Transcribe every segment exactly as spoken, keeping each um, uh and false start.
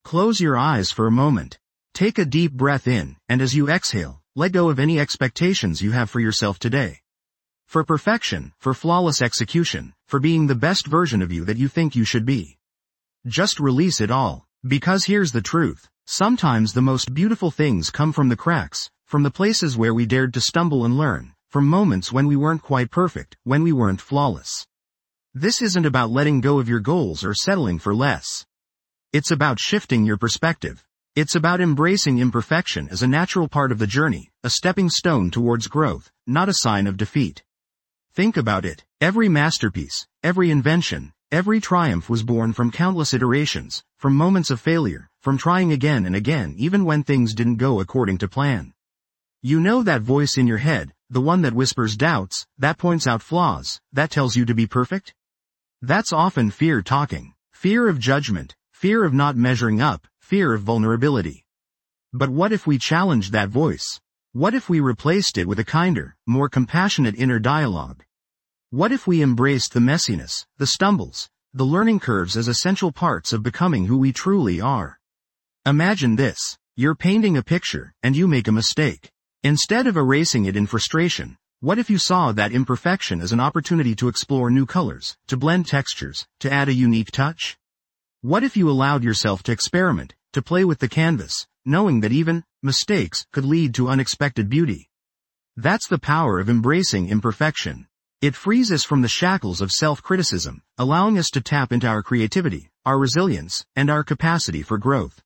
Close your eyes for a moment. Take a deep breath in, and as you exhale, let go of any expectations you have for yourself today. For perfection, for flawless execution, for being the best version of you that you think you should be. Just release it all. Because here's the truth. Sometimes the most beautiful things come from the cracks, from the places where we dared to stumble and learn, from moments when we weren't quite perfect, when we weren't flawless. This isn't about letting go of your goals or settling for less. It's about shifting your perspective. It's about embracing imperfection as a natural part of the journey, a stepping stone towards growth, not a sign of defeat. Think about it. Every masterpiece, every invention, every triumph was born from countless iterations, from moments of failure, from trying again and again even when things didn't go according to plan. You know that voice in your head, the one that whispers doubts, that points out flaws, that tells you to be perfect? That's often fear talking. Fear of judgment, fear of not measuring up, fear of vulnerability. But what if we challenged that voice? What if we replaced it with a kinder, more compassionate inner dialogue? What if we embraced the messiness, the stumbles, the learning curves as essential parts of becoming who we truly are? Imagine this. You're painting a picture, and you make a mistake. Instead of erasing it in frustration, what if you saw that imperfection as an opportunity to explore new colors, to blend textures, to add a unique touch? What if you allowed yourself to experiment, to play with the canvas, knowing that even mistakes could lead to unexpected beauty? That's the power of embracing imperfection. It frees us from the shackles of self-criticism, allowing us to tap into our creativity, our resilience, and our capacity for growth.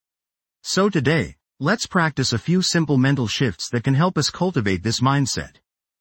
So today, let's practice a few simple mental shifts that can help us cultivate this mindset.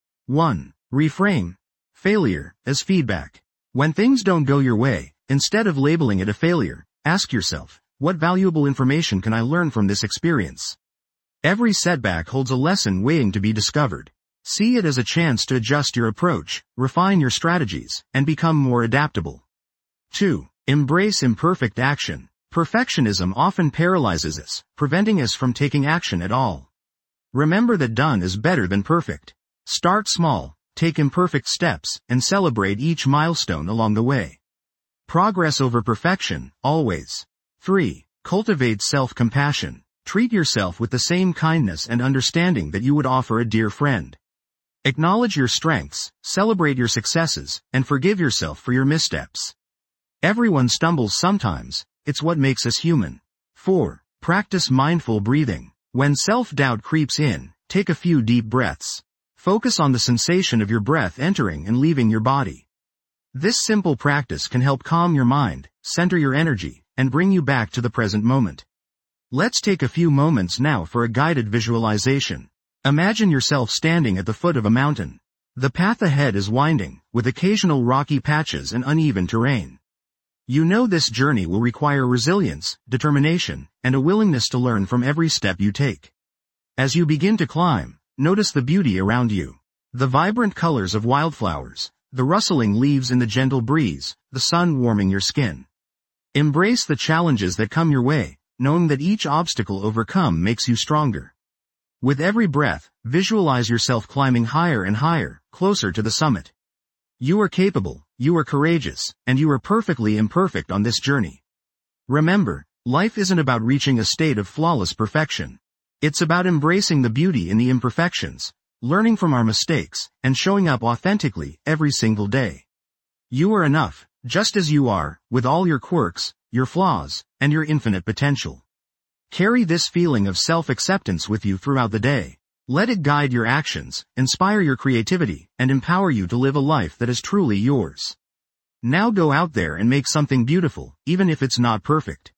one. Reframe failure as feedback. When things don't go your way, instead of labeling it a failure, ask yourself, what valuable information can I learn from this experience? Every setback holds a lesson waiting to be discovered. See it as a chance to adjust your approach, refine your strategies, and become more adaptable. two. Embrace imperfect action. Perfectionism often paralyzes us, preventing us from taking action at all. Remember that done is better than perfect. Start small, take imperfect steps, and celebrate each milestone along the way. Progress over perfection, always. three. Cultivate self-compassion. Treat yourself with the same kindness and understanding that you would offer a dear friend. Acknowledge your strengths, celebrate your successes, and forgive yourself for your missteps. Everyone stumbles sometimes. It's what makes us human. four. Practice mindful breathing. When self-doubt creeps in, take a few deep breaths. Focus on the sensation of your breath entering and leaving your body. This simple practice can help calm your mind, center your energy, and bring you back to the present moment. Let's take a few moments now for a guided visualization. Imagine yourself standing at the foot of a mountain. The path ahead is winding, with occasional rocky patches and uneven terrain. You know this journey will require resilience, determination, and a willingness to learn from every step you take. As you begin to climb, notice the beauty around you. The vibrant colors of wildflowers, the rustling leaves in the gentle breeze, the sun warming your skin. Embrace the challenges that come your way, knowing that each obstacle overcome makes you stronger. With every breath, visualize yourself climbing higher and higher, closer to the summit. You are capable, you are courageous, and you are perfectly imperfect on this journey. Remember, life isn't about reaching a state of flawless perfection. It's about embracing the beauty in the imperfections, learning from our mistakes, and showing up authentically every single day. You are enough, just as you are, with all your quirks, your flaws, and your infinite potential. Carry this feeling of self-acceptance with you throughout the day. Let it guide your actions, inspire your creativity, and empower you to live a life that is truly yours. Now go out there and make something beautiful, even if it's not perfect.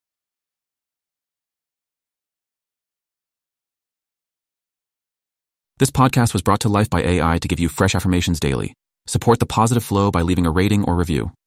This podcast was brought to life by A I to give you fresh affirmations daily. Support the positive flow by leaving a rating or review.